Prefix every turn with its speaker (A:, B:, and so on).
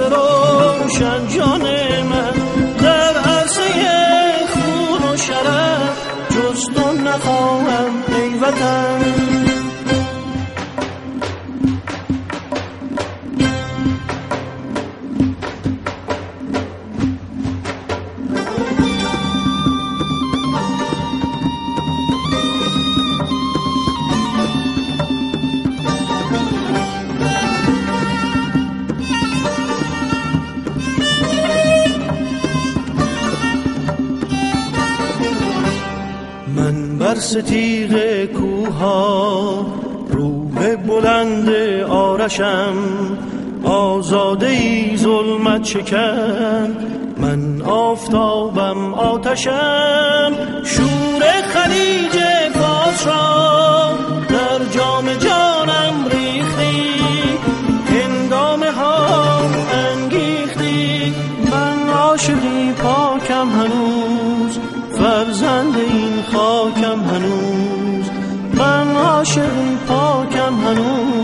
A: روشن جان من، در عرصه خون و شرف جز تو نخواهم ای وطن. بر ستیغ کوها روح بلند آرشم، آزاده ای ظلمت شکن، من آفتابم آتشم. شور خلیج فارس را در جام جانم ریختی، هنگامه ها انگیختی. من عاشقی پاکم هنوز، فرزند این خاکم هنوز، من عاشقی پاکم هنوز،